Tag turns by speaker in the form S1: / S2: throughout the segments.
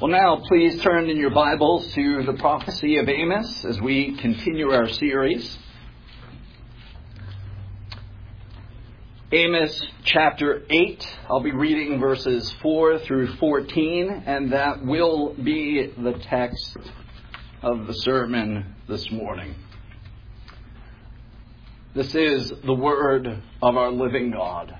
S1: Well, now please turn in your Bibles to the prophecy of Amos as we continue our series. Amos chapter 8, I'll be reading verses 4 through 14, and that will be the text of the sermon this morning. This is the word of our living God.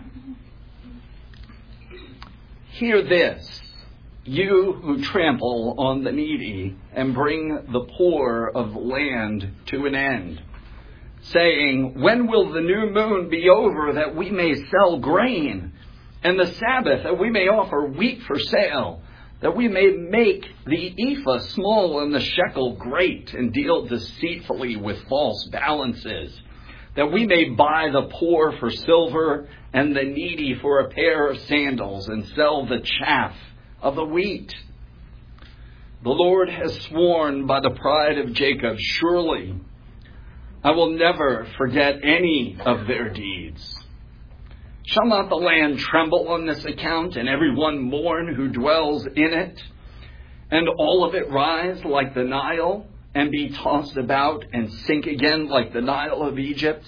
S1: Hear this, you who trample on the needy and bring the poor of the land to an end, saying, when will the new moon be over that we may sell grain, and the Sabbath that we may offer wheat for sale, that we may make the ephah small and the shekel great, and deal deceitfully with false balances, that we may buy the poor for silver and the needy for a pair of sandals, and sell the chaff of the wheat. The Lord has sworn by the pride of Jacob, surely I will never forget any of their deeds. Shall not the land tremble on this account, and everyone mourn who dwells in it, and all of it rise like the Nile, and be tossed about and sink again like the Nile of Egypt?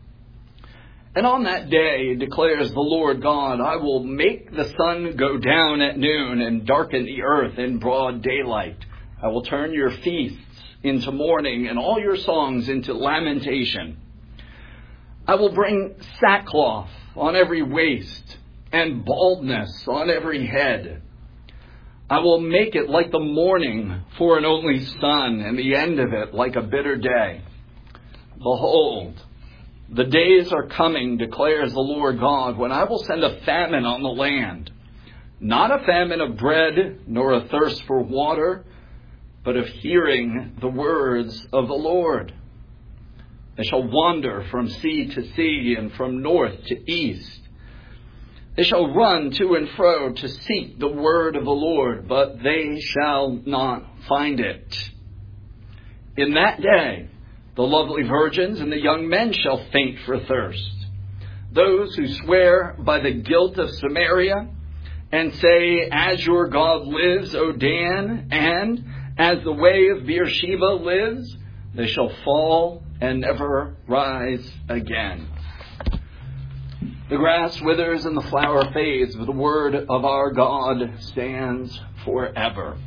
S1: And on that day, declares the Lord God, I will make the sun go down at noon and darken the earth in broad daylight. I will turn your feasts into mourning and all your songs into lamentation. I will bring sackcloth on every waist and baldness on every head. I will make it like the morning for an only son, and the end of it like a bitter day. Behold, the days are coming, declares the Lord God, when I will send a famine on the land, not a famine of bread, nor a thirst for water, but of hearing the words of the Lord. They shall wander from sea to sea and from north to east. They shall run to and fro to seek the word of the Lord, but they shall not find it. In that day, the lovely virgins and the young men shall faint for thirst. Those who swear by the guilt of Samaria and say, as your God lives, O Dan, and as the way of Beersheba lives, they shall fall and never rise again. The grass withers and the flower fades, but the word of our God stands forever.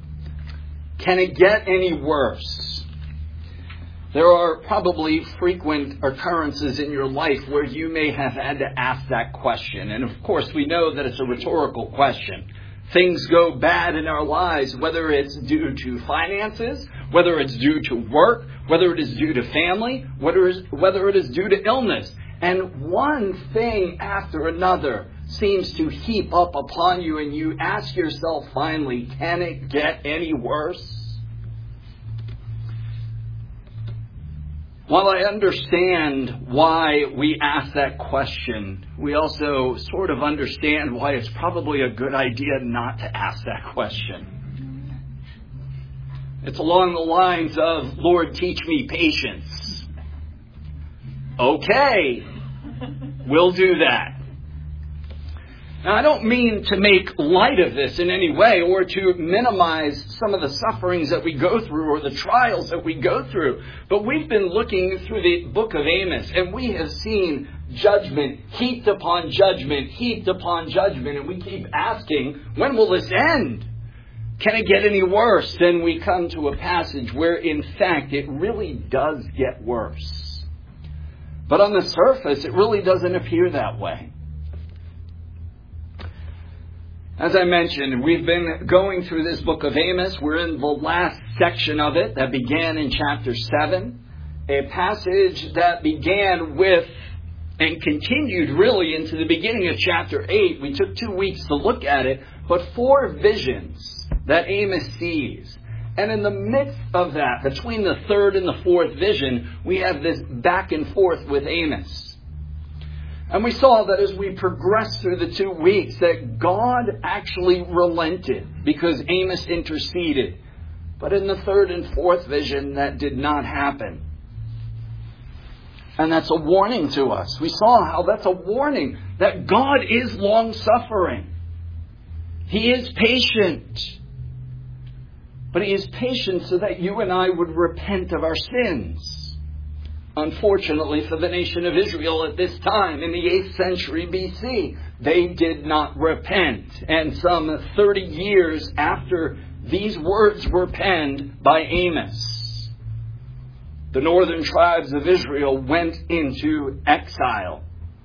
S1: Can it get any worse? There are probably frequent occurrences in your life where you may have had to ask that question. And of course, we know that it's a rhetorical question. Things go bad in our lives, whether it's due to finances, whether it's due to work, whether it is due to family, whether it is due to illness. And one thing after another seems to heap up upon you, and you ask yourself finally, can it get any worse? While I understand why we ask that question, we also sort of understand why it's probably a good idea not to ask that question. It's along the lines of, Lord, teach me patience. Okay, we'll do that. Now, I don't mean to make light of this in any way or to minimize some of the sufferings that we go through or the trials that we go through. But we've been looking through the book of Amos, and we have seen judgment heaped upon judgment, heaped upon judgment. And we keep asking, when will this end? Can it get any worse? Then we come to a passage where, in fact, it really does get worse. But on the surface, it really doesn't appear that way. As I mentioned, we've been going through this book of Amos. We're in the last section of it that began in chapter 7. A passage that began with and continued really into the beginning of chapter 8. We took 2 weeks to look at it, but 4 visions that Amos sees. And in the midst of that, between the 3rd and the 4th vision, we have this back and forth with Amos. And we saw that as we progressed through the 2 weeks that God actually relented because Amos interceded. But in the 3rd and 4th vision, that did not happen. And that's a warning to us. We saw how that's a warning that God is long-suffering. He is patient. But He is patient so that you and I would repent of our sins. Unfortunately for the nation of Israel at this time, in the 8th century BC, they did not repent. And some 30 years after these words were penned by Amos, the northern tribes of Israel went into exile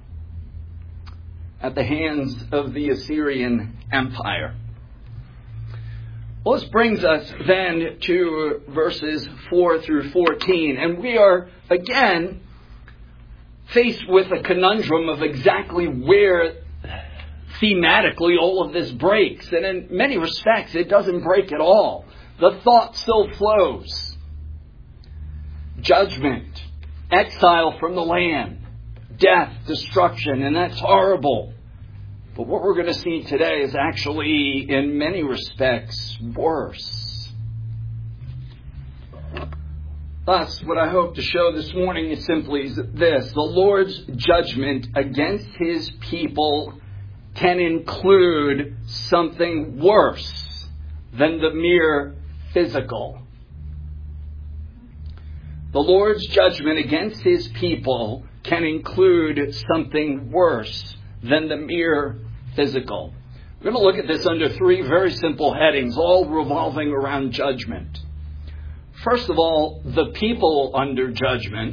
S1: at the hands of the Assyrian Empire. Well, this brings us then to verses 4 through 14. And we are, again, faced with a conundrum of exactly where thematically all of this breaks. And in many respects, it doesn't break at all. The thought still flows. Judgment, exile from the land, death, destruction, and that's horrible. But what we're going to see today is actually, in many respects, worse. Thus, what I hope to show this morning is simply this. The Lord's judgment against His people can include something worse than the mere physical. The Lord's judgment against His people can include something worse than the mere physical. We're going to look at this under 3 very simple headings, all revolving around judgment. First of all, the people under judgment.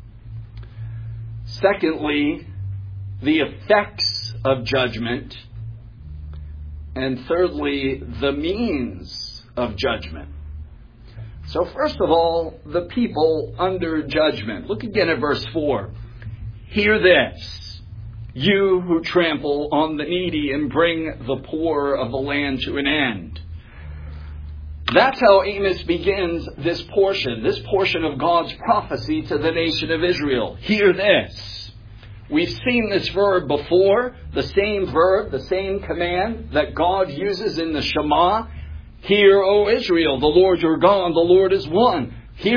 S1: Secondly, the effects of judgment. And thirdly, the means of judgment. So first of all, the people under judgment. Look again at verse 4. Hear this. You who trample on the needy and bring the poor of the land to an end. That's how Amos begins this portion of God's prophecy to the nation of Israel. Hear this. We've seen this verb before, the same verb, the same command that God uses in the Shema. Hear, O Israel, the Lord your God, the Lord is one.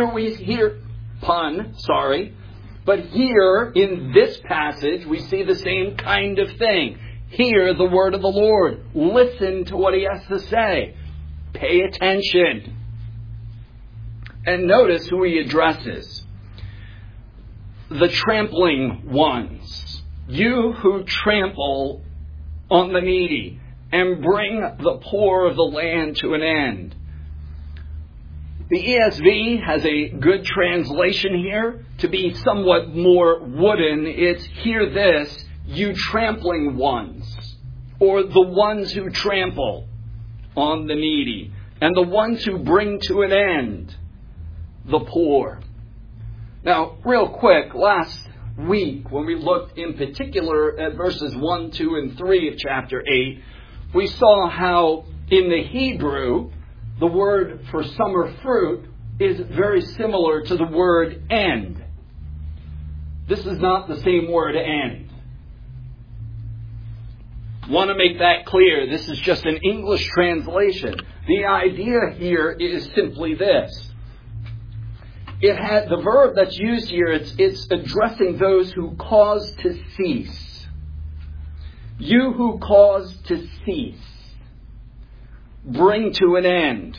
S1: But here, in this passage, we see the same kind of thing. Hear the word of the Lord. Listen to what He has to say. Pay attention. And notice who He addresses. The trampling ones. You who trample on the needy and bring the poor of the land to an end. The ESV has a good translation here to be somewhat more wooden. It's, hear this, you trampling ones, or the ones who trample on the needy, and the ones who bring to an end the poor. Now, real quick, last week when we looked in particular at verses 1, 2, and 3 of chapter 8, we saw how in the Hebrew, the word for summer fruit is very similar to the word end. This is not the same word end. Want to make that clear. This is just an English translation. The idea here is simply this. The verb that's used here, it's addressing those who cause to cease. You who cause to cease. Bring to an end.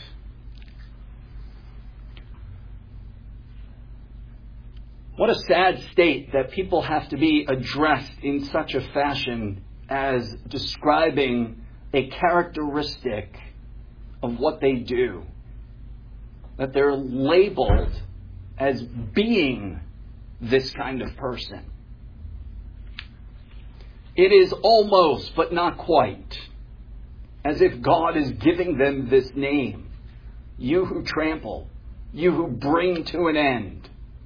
S1: What a sad state that people have to be addressed in such a fashion as describing a characteristic of what they do. That they're labeled as being this kind of person. It is almost, but not quite, as if God is giving them this name. You who trample. You who bring to an end.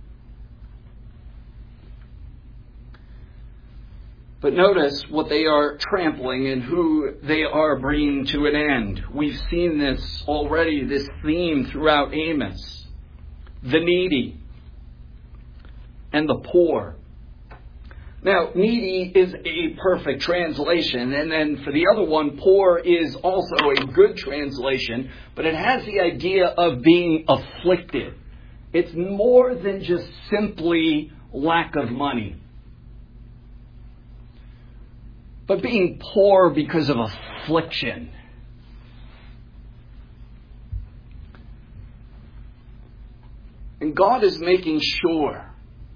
S1: But notice what they are trampling and who they are bringing to an end. We've seen this already, this theme throughout Amos. The needy and the poor. Now, needy is a perfect translation, and then for the other one, poor is also a good translation, but it has the idea of being afflicted. It's more than just simply lack of money, but being poor because of affliction. And God is making sure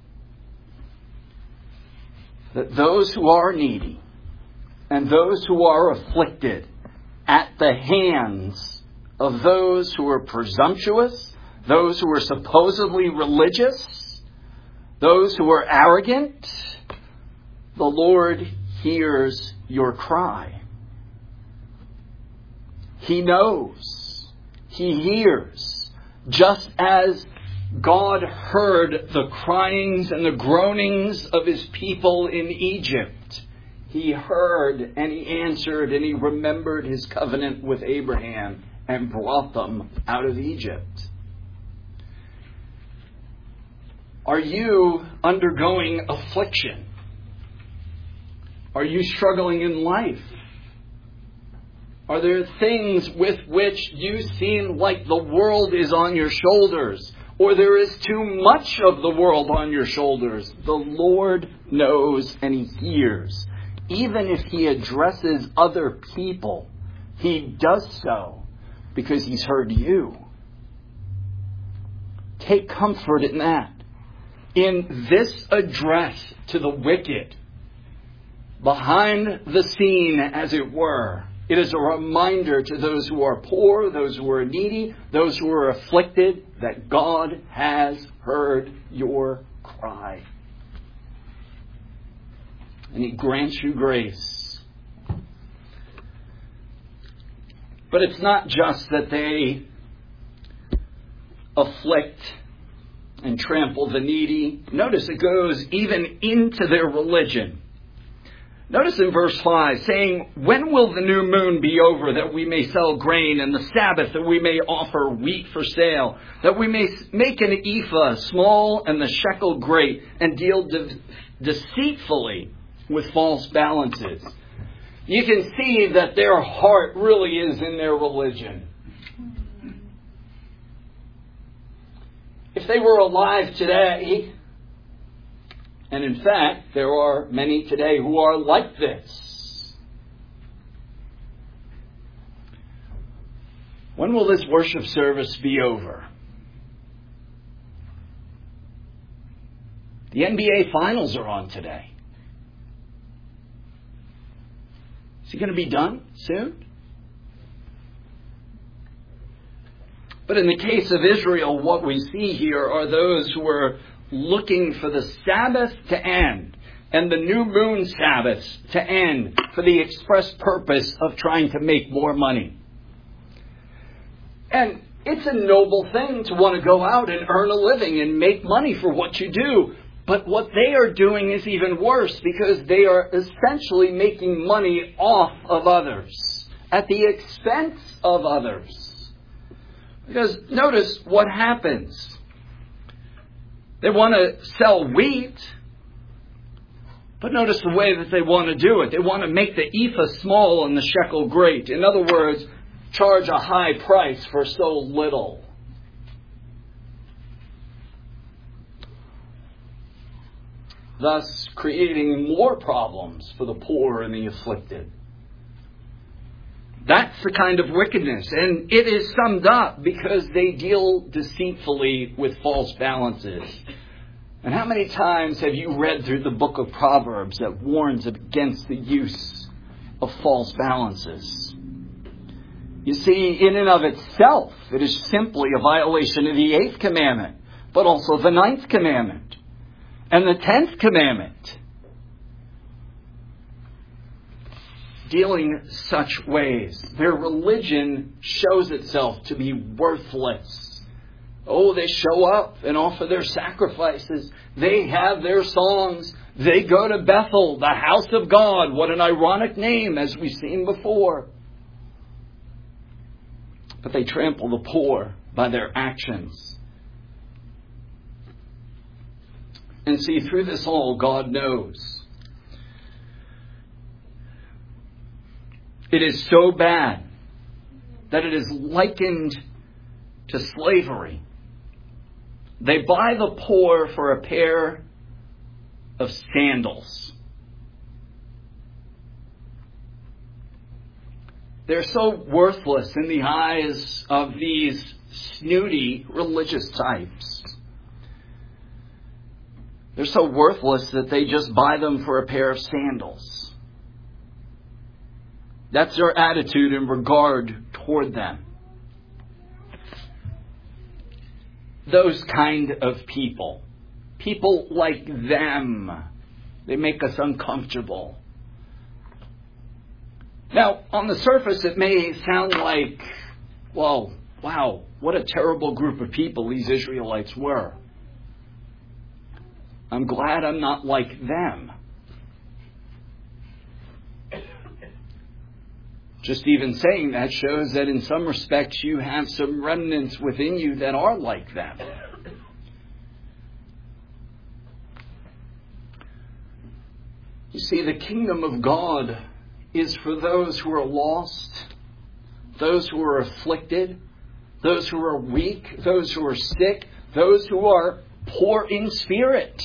S1: that those who are needy and those who are afflicted at the hands of those who are presumptuous, those who are supposedly religious, those who are arrogant, the Lord hears your cry. He knows. He hears. Just as God heard the cryings and the groanings of His people in Egypt, He heard and He answered and He remembered His covenant with Abraham and brought them out of Egypt. Are you undergoing affliction? Are you struggling in life? Are there things with which you seem like the world is on your shoulders, or there is too much of the world on your shoulders? The Lord knows and He hears. Even if He addresses other people, He does so because He's heard you. Take comfort in that. In this address to the wicked, behind the scene, as it were, it is a reminder to those who are poor, those who are needy, those who are afflicted, that God has heard your cry. And He grants you grace. But it's not just that they afflict and trample the needy. Notice it goes even into their religion. Notice in verse 5, saying, when will the new moon be over, that we may sell grain, and the Sabbath, that we may offer wheat for sale, that we may make an ephah small and the shekel great, and deal deceitfully with false balances? You can see that their heart really is in their religion. If they were alive today, and in fact, there are many today who are like this. When will this worship service be over? The NBA finals are on today. Is it going to be done soon? But in the case of Israel, what we see here are those who are looking for the Sabbath to end and the new moon Sabbaths to end for the express purpose of trying to make more money. And it's a noble thing to want to go out and earn a living and make money for what you do. But what they are doing is even worse, because they are essentially making money off of others at the expense of others. Because notice what happens. They want to sell wheat, but notice the way that they want to do it. They want to make the ephah small and the shekel great. In other words, charge a high price for so little. Thus creating more problems for the poor and the afflicted. That's the kind of wickedness. And it is summed up because they deal deceitfully with false balances. And how many times have you read through the book of Proverbs that warns against the use of false balances? You see, in and of itself, it is simply a violation of the 8th commandment, but also the 9th commandment and the 10th commandment. Dealing such ways, their religion shows itself to be worthless. Oh, they show up and offer their sacrifices. They have their songs. They go to Bethel, the house of God. What an ironic name, as we've seen before. But they trample the poor by their actions. And see, through this all, God knows. It is so bad that it is likened to slavery. They buy the poor for a pair of sandals. They're so worthless in the eyes of these snooty religious types. They're so worthless that they just buy them for a pair of sandals. That's their attitude in regard toward them. Those kind of people. People like them. They make us uncomfortable. Now, on the surface, it may sound like, well, wow, what a terrible group of people these Israelites were. I'm glad I'm not like them. Just even saying that shows that in some respects you have some remnants within you that are like them. You see, the kingdom of God is for those who are lost, those who are afflicted, those who are weak, those who are sick, those who are poor in spirit.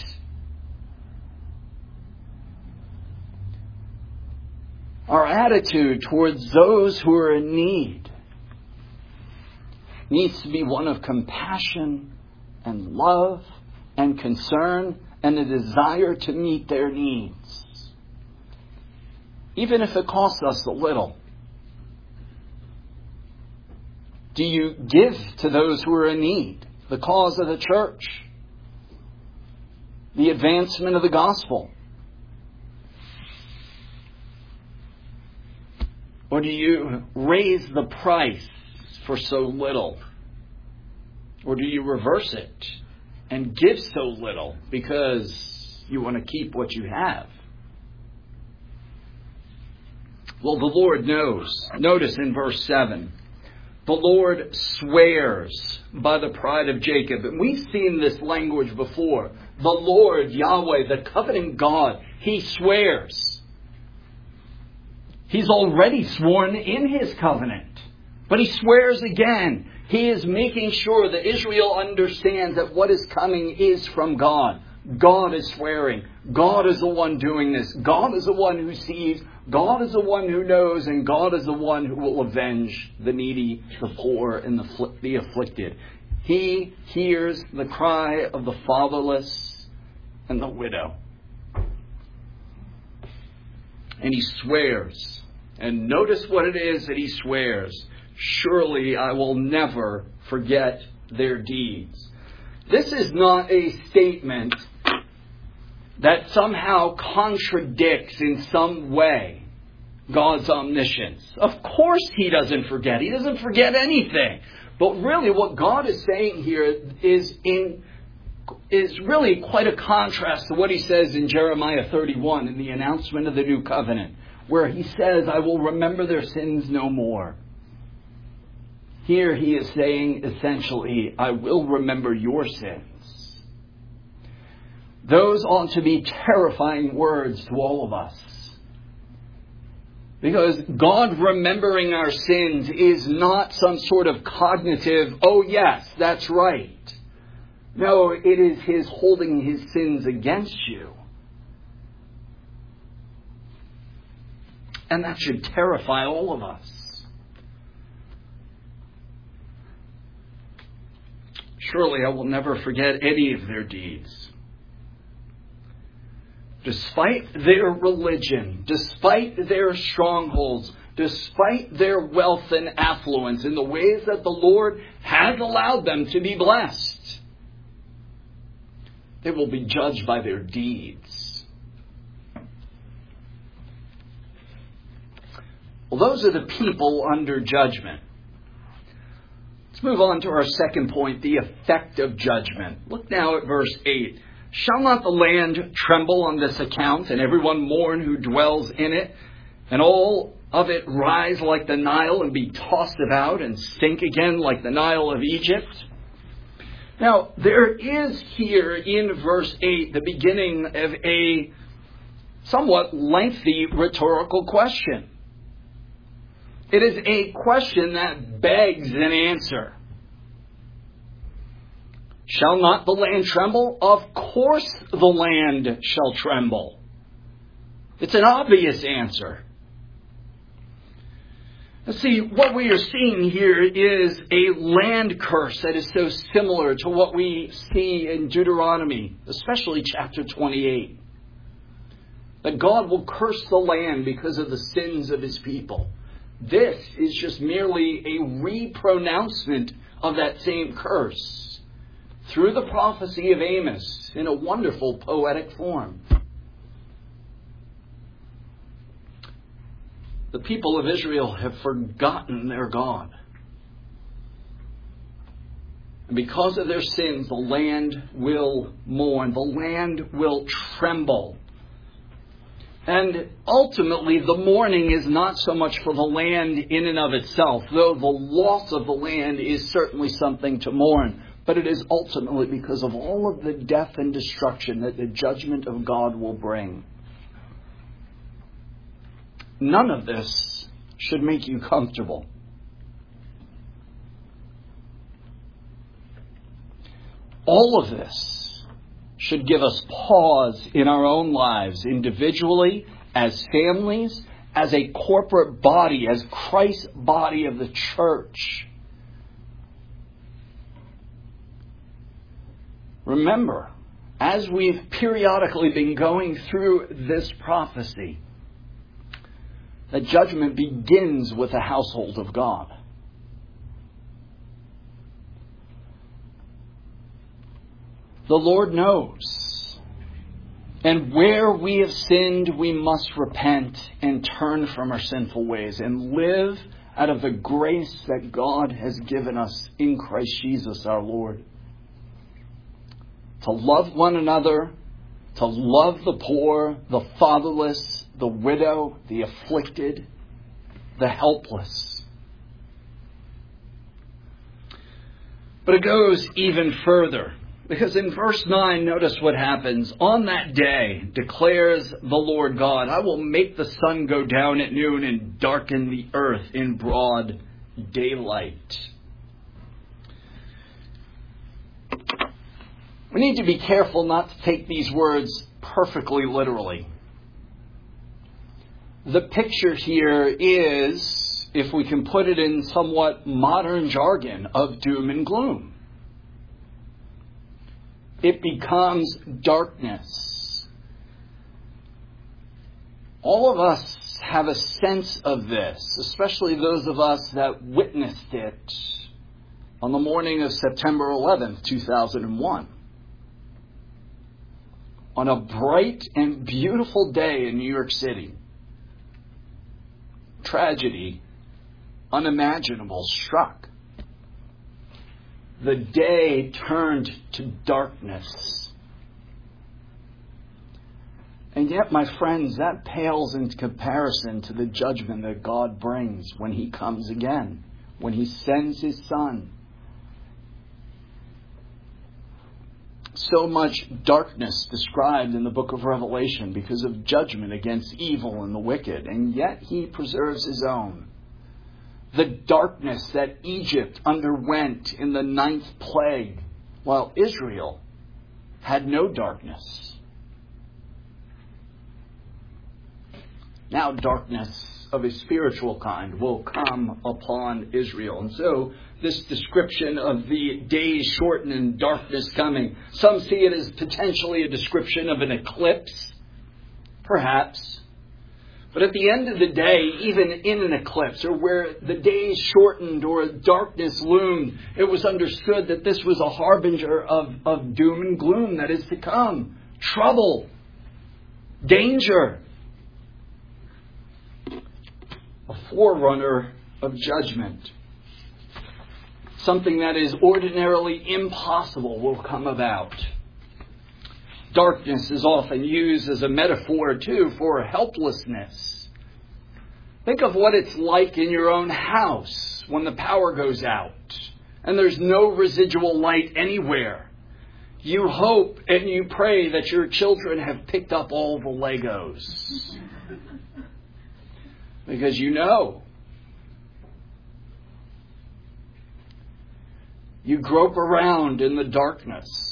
S1: Our attitude towards those who are in need needs to be one of compassion and love and concern and a desire to meet their needs. Even if it costs us a little. Do you give to those who are in need? The cause of the church? The advancement of the gospel? Or do you raise the price for so little? Or do you reverse it and give so little because you want to keep what you have? Well, the Lord knows. Notice in verse 7, the Lord swears by the pride of Jacob. And we've seen this language before. The Lord, Yahweh, the covenant God, He swears. He's already sworn in His covenant. But He swears again. He is making sure that Israel understands that what is coming is from God. God is swearing. God is the one doing this. God is the one who sees. God is the one who knows. And God is the one who will avenge the needy, the poor, and the afflicted. He hears the cry of the fatherless and the widow. And He swears. And notice what it is that He swears. Surely I will never forget their deeds. This is not a statement that somehow contradicts in some way God's omniscience. Of course He doesn't forget. He doesn't forget anything. But really what God is saying here is really quite a contrast to what He says in Jeremiah 31 in the announcement of the new covenant, where He says, I will remember their sins no more. Here He is saying essentially, I will remember your sins. Those ought to be terrifying words to all of us. Because God remembering our sins is not some sort of cognitive, oh yes, that's right. No, it is His holding His sins against you. And that should terrify all of us. Surely I will never forget any of their deeds. Despite their religion, despite their strongholds, despite their wealth and affluence in the ways that the Lord has allowed them to be blessed, they will be judged by their deeds. Well, those are the people under judgment. Let's move on to our second point, the effect of judgment. Look now at verse 8. Shall not the land tremble on this account, and everyone mourn who dwells in it, and all of it rise like the Nile, and be tossed about, and sink again like the Nile of Egypt? Now, there is here in verse 8 the beginning of a somewhat lengthy rhetorical question. It is a question that begs an answer. Shall not the land tremble? Of course the land shall tremble. It's an obvious answer. See, what we are seeing here is a land curse that is so similar to what we see in Deuteronomy, especially chapter 28. That God will curse the land because of the sins of his people. This is just merely a repronouncement of that same curse through the prophecy of Amos in a wonderful poetic form. The people of Israel have forgotten their God. And because of their sins, the land will mourn. The land will tremble. And ultimately, the mourning is not so much for the land in and of itself, though the loss of the land is certainly something to mourn. But it is ultimately because of all of the death and destruction that the judgment of God will bring. None of this should make you comfortable. All of this should give us pause in our own lives, individually, as families, as a corporate body, as Christ's body of the church. Remember, as we've periodically been going through this prophecy, that judgment begins with the household of God. The Lord knows. And where we have sinned, we must repent and turn from our sinful ways and live out of the grace that God has given us in Christ Jesus our Lord. To love one another, to love the poor, the fatherless, the widow, the afflicted, the helpless. But it goes even further. Because in verse 9, notice what happens. On that day, declares the Lord God, I will make the sun go down at noon and darken the earth in broad daylight. We need to be careful not to take these words perfectly literally. The picture here is, if we can put it in somewhat modern jargon, of doom and gloom. It becomes darkness. All of us have a sense of this, especially those of us that witnessed it on the morning of September 11th, 2001. On a bright and beautiful day in New York City, tragedy unimaginable struck. The day turned to darkness. And yet, my friends, that pales in comparison to the judgment that God brings when He comes again, when He sends His Son. So much darkness described in the book of Revelation because of judgment against evil and the wicked, and yet He preserves His own. The darkness that Egypt underwent in the 9th plague, while Israel had no darkness. Now darkness of a spiritual kind will come upon Israel. And so this description of the days shortened and darkness coming, some see it as potentially a description of an eclipse, perhaps. But at the end of the day, even in an eclipse, or where the days shortened or darkness loomed, it was understood that this was a harbinger of doom and gloom that is to come. Trouble. Danger. A forerunner of judgment. Something that is ordinarily impossible will come about. Darkness is often used as a metaphor, too, for helplessness. Think of what it's like in your own house when the power goes out and there's no residual light anywhere. You hope and you pray that your children have picked up all the Legos. Because you know. You grope around in the darkness.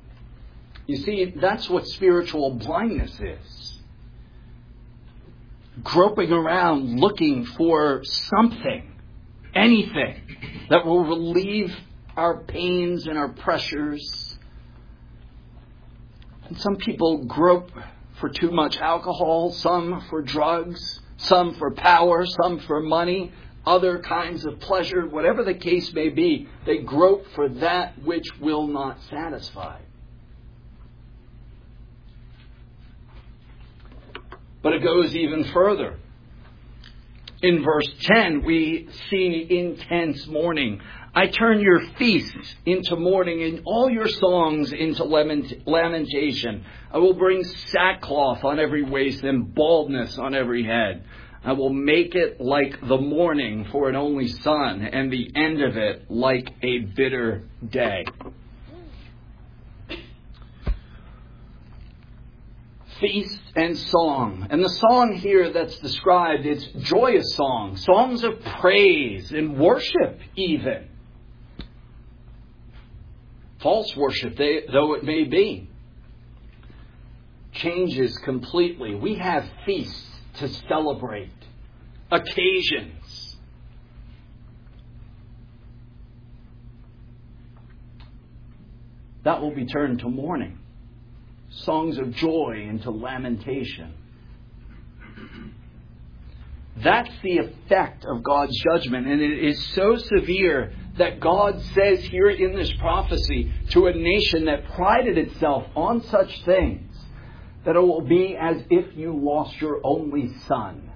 S1: You see, that's what spiritual blindness is. groping around looking for something, anything that will relieve our pains and our pressures. And some people grope for too much alcohol, some for drugs, some for power, some for money, other kinds of pleasure, whatever the case may be. They grope for that which will not satisfy. But it goes even further. In verse 10, we see intense mourning. I turn your feasts into mourning and all your songs into lamentation. I will bring sackcloth on every waist and baldness on every head. I will make it like the morning for an only son, and the end of it like a bitter day. Feast and song. And the song here that's described, it's joyous songs, songs of praise and worship even. False worship, though it may be, changes completely. We have feasts to celebrate, occasions. That will be turned to mourning. Songs of joy into lamentation. That's the effect of God's judgment. And it is so severe that God says here in this prophecy to a nation that prided itself on such things, that it will be as if you lost your only son.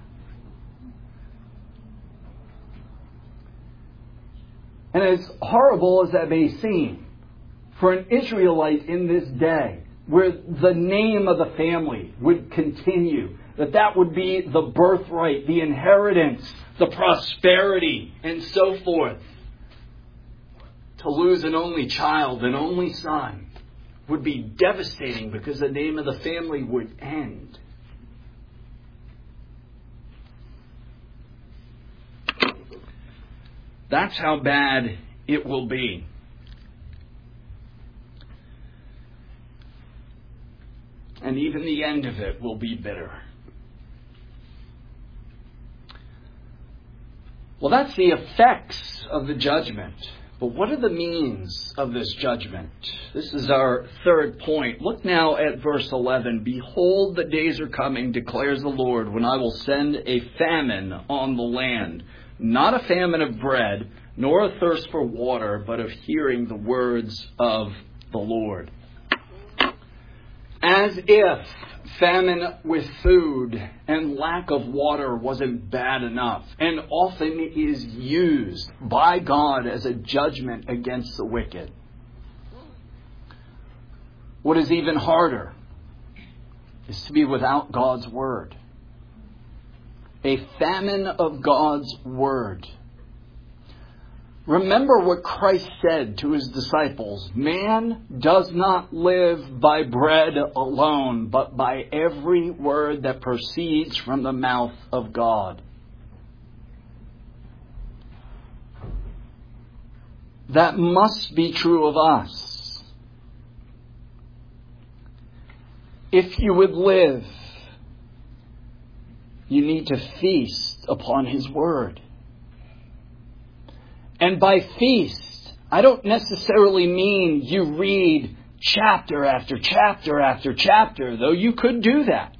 S1: And as horrible as that may seem, for an Israelite in this day, where the name of the family would continue, that would be the birthright, the inheritance, the prosperity, and so forth. To lose an only child, an only son, would be devastating because the name of the family would end. That's how bad it will be. And even the end of it will be bitter. Well, that's the effects of the judgment. But what are the means of this judgment? This is our third point. Look now at verse 11. Behold, the days are coming, declares the Lord, when I will send a famine on the land. Not a famine of bread, nor a thirst for water, but of hearing the words of the Lord. As if famine with food and lack of water wasn't bad enough, and often is used by God as a judgment against the wicked. What is even harder is to be without God's word. A famine of God's word. Remember what Christ said to his disciples. Man does not live by bread alone, but by every word that proceeds from the mouth of God. That must be true of us. If you would live, you need to feast upon his word. And by feast, I don't necessarily mean you read chapter after chapter after chapter, though you could do that.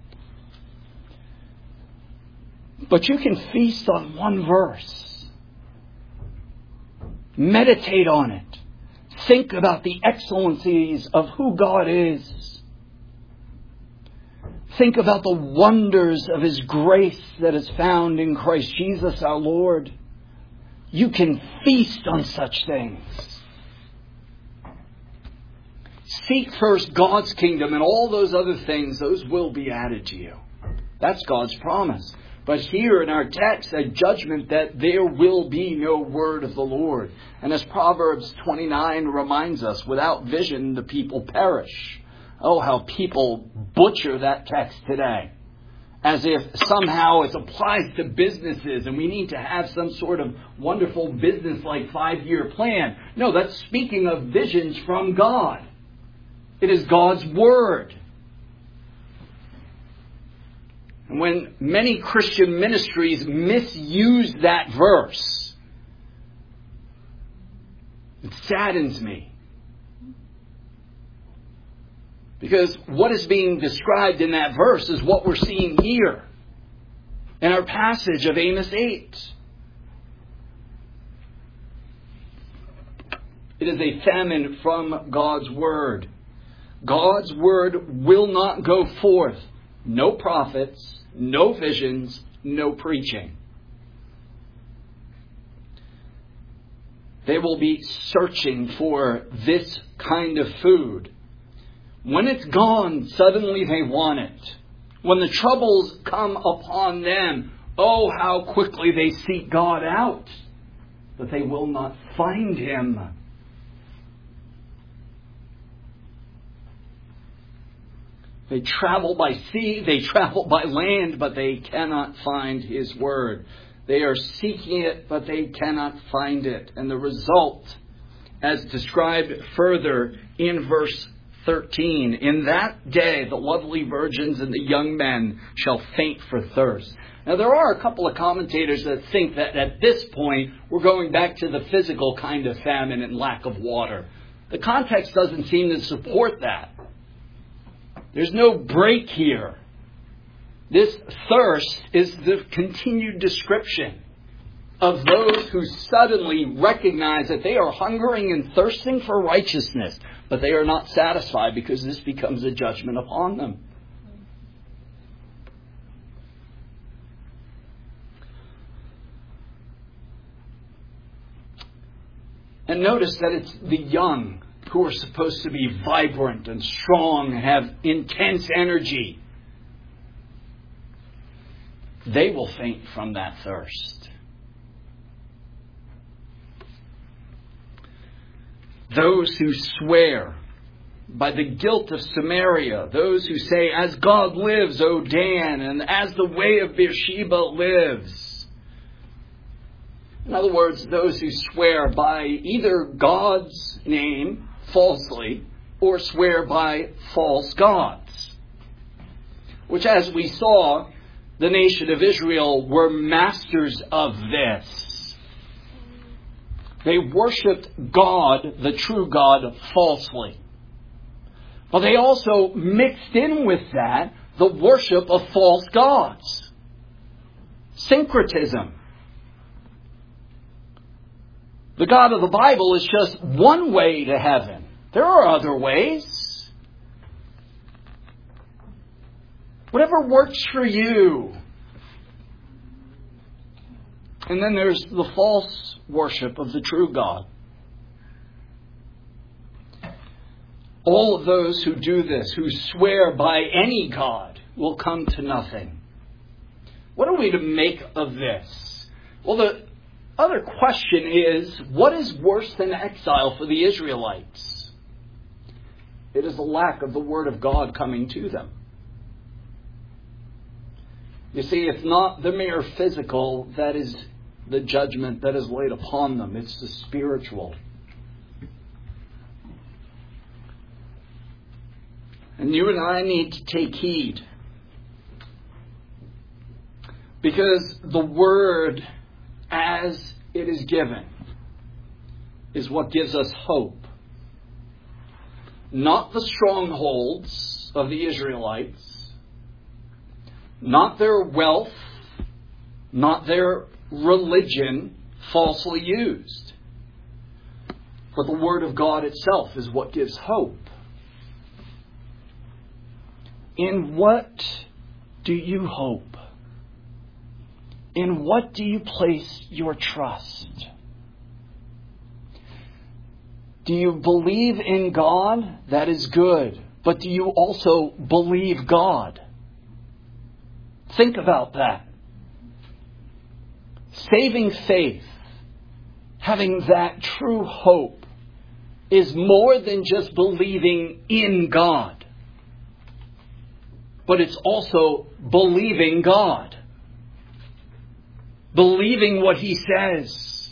S1: But you can feast on one verse. Meditate on it. Think about the excellencies of who God is. Think about the wonders of his grace that is found in Christ Jesus our Lord. You can feast on such things. Seek first God's kingdom, and all those other things, those will be added to you. That's God's promise. But here in our text, a judgment that there will be no word of the Lord. And as Proverbs 29 reminds us, without vision the people perish. Oh, how people butcher that text today. As if somehow it applies to businesses and we need to have some sort of wonderful business-like 5-year plan. No, that's speaking of visions from God. It is God's word. And when many Christian ministries misuse that verse, it saddens me. Because what is being described in that verse is what we're seeing here in our passage of Amos 8. It is a famine from God's Word. God's Word will not go forth. No prophets, no visions, no preaching. They will be searching for this kind of food. When it's gone, suddenly they want it. When the troubles come upon them, oh, how quickly they seek God out. But they will not find Him. They travel by sea, they travel by land, but they cannot find His Word. They are seeking it, but they cannot find it. And the result, as described further in verse 13, in that day the lovely virgins and the young men shall faint for thirst. Now there are a couple of commentators that think that at this point we're going back to the physical kind of famine and lack of water. The context doesn't seem to support that. There's no break here. This thirst is the continued description of those who suddenly recognize that they are hungering and thirsting for righteousness, but they are not satisfied because this becomes a judgment upon them. And notice that it's the young who are supposed to be vibrant and strong and have intense energy. They will faint from that thirst. Those who swear by the guilt of Samaria, those who say, as God lives, O Dan, and as the way of Beersheba lives. In other words, those who swear by either God's name falsely or swear by false gods. Which, as we saw, the nation of Israel were masters of this. They worshipped God, the true God, falsely. But they also mixed in with that the worship of false gods. Syncretism. The God of the Bible is just one way to heaven. There are other ways. Whatever works for you. And then there's the false worship of the true God. All of those who do this, who swear by any God, will come to nothing. What are we to make of this? Well, the other question is, what is worse than exile for the Israelites? It is the lack of the Word of God coming to them. You see, it's not the mere physical that is the judgment that is laid upon them. It's the spiritual. And you and I need to take heed. Because the Word, as it is given, is what gives us hope. Not the strongholds of the Israelites, not their wealth, not their religion falsely used. But the Word of God itself is what gives hope. In what do you hope? In what do you place your trust? Do you believe in God? That is good. But do you also believe God? Think about that. Saving faith, having that true hope, is more than just believing in God. But it's also believing God. Believing what He says.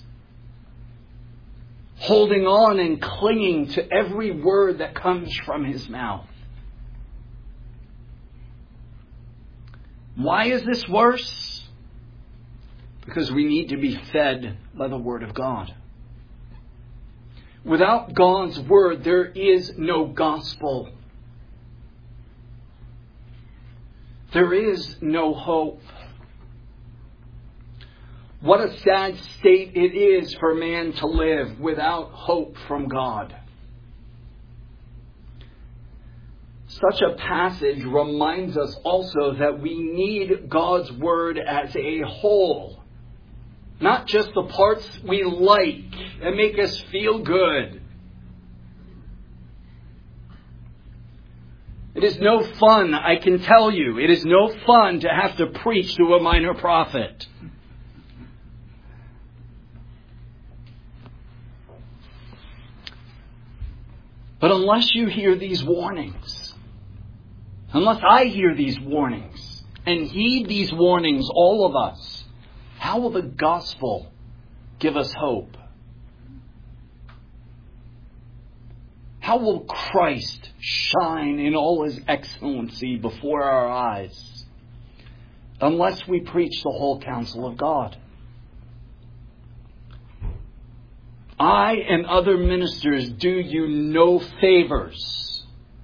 S1: Holding on and clinging to every word that comes from His mouth. Why is this worse? Because we need to be fed by the Word of God. Without God's Word, there is no gospel. There is no hope. What a sad state it is for man to live without hope from God. Such a passage reminds us also that we need God's Word as a whole. Not just the parts we like and make us feel good. It is no fun, I can tell you. It is no fun to have to preach to a minor prophet. But unless you hear these warnings, unless I hear these warnings and heed these warnings, all of us, how will the gospel give us hope? How will Christ shine in all His excellency before our eyes unless we preach the whole counsel of God? I and other ministers do you no favors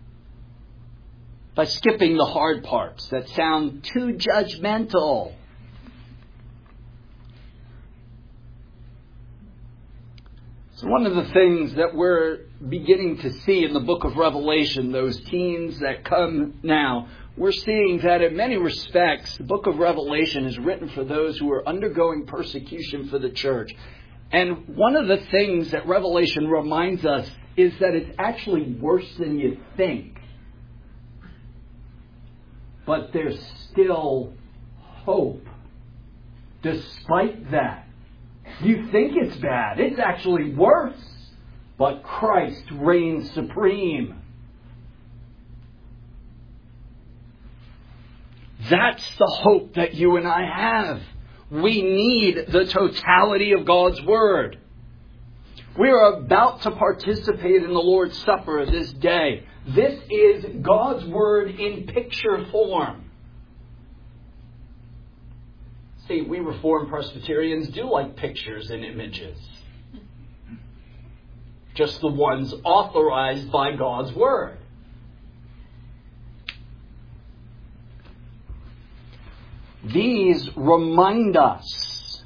S1: by skipping the hard parts that sound too judgmental. So one of the things that we're beginning to see in the book of Revelation, those teens that come now, we're seeing that in many respects, the book of Revelation is written for those who are undergoing persecution for the church. And one of the things that Revelation reminds us is that it's actually worse than you think. But there's still hope despite that. You think it's bad. It's actually worse. But Christ reigns supreme. That's the hope that you and I have. We need the totality of God's Word. We are about to participate in the Lord's Supper this day. This is God's Word in picture form. See, we Reformed Presbyterians do like pictures and images. Just the ones authorized by God's Word. These remind us.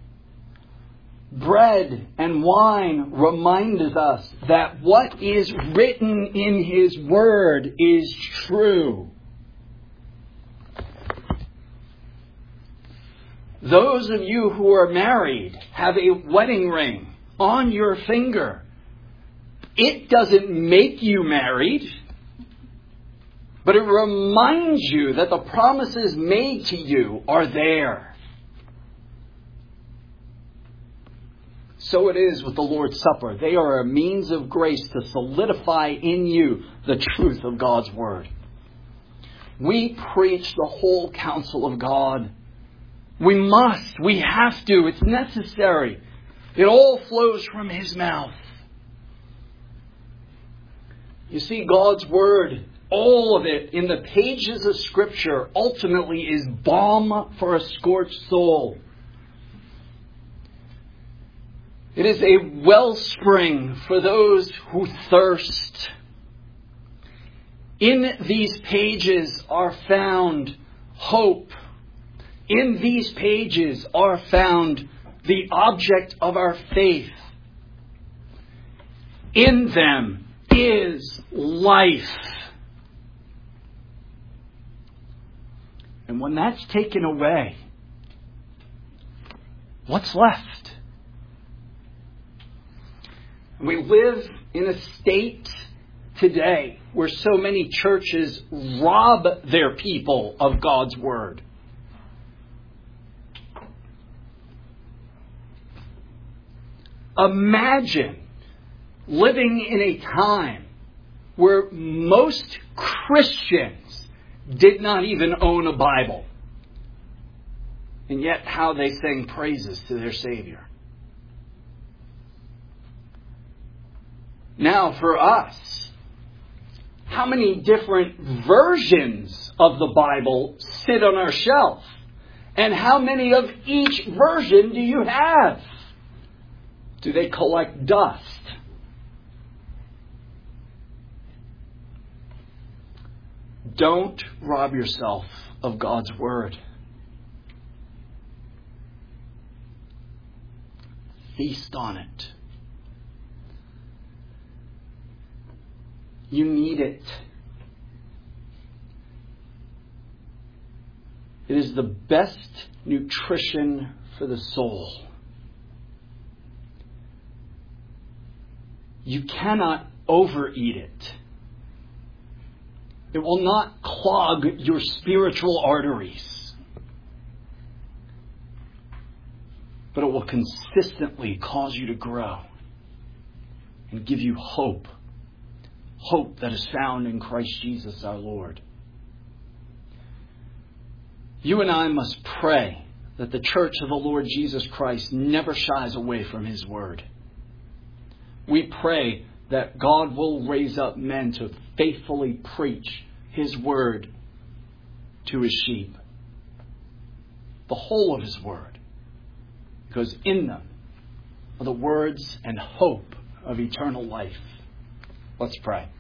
S1: Bread and wine remind us that what is written in His Word is true. Those of you who are married have a wedding ring on your finger. It doesn't make you married, but it reminds you that the promises made to you are there. So it is with the Lord's Supper. They are a means of grace to solidify in you the truth of God's Word. We preach the whole counsel of God. We must. We have to. It's necessary. It all flows from His mouth. You see, God's Word, all of it in the pages of Scripture, ultimately is balm for a scorched soul. It is a wellspring for those who thirst. In these pages are found hope. In these pages are found the object of our faith. In them is life. And when that's taken away, what's left? We live in a state today where so many churches rob their people of God's Word. Imagine living in a time where most Christians did not even own a Bible. And yet how they sang praises to their Savior. Now for us, how many different versions of the Bible sit on our shelf? And how many of each version do you have? Do they collect dust? Don't rob yourself of God's Word. Feast on it. You need it. It is the best nutrition for the soul. You cannot overeat it. It will not clog your spiritual arteries. But it will consistently cause you to grow and give you hope. Hope that is found in Christ Jesus our Lord. You and I must pray that the church of the Lord Jesus Christ never shies away from His Word. We pray that God will raise up men to faithfully preach His Word to His sheep. The whole of His Word. Because in them are the words and hope of eternal life. Let's pray.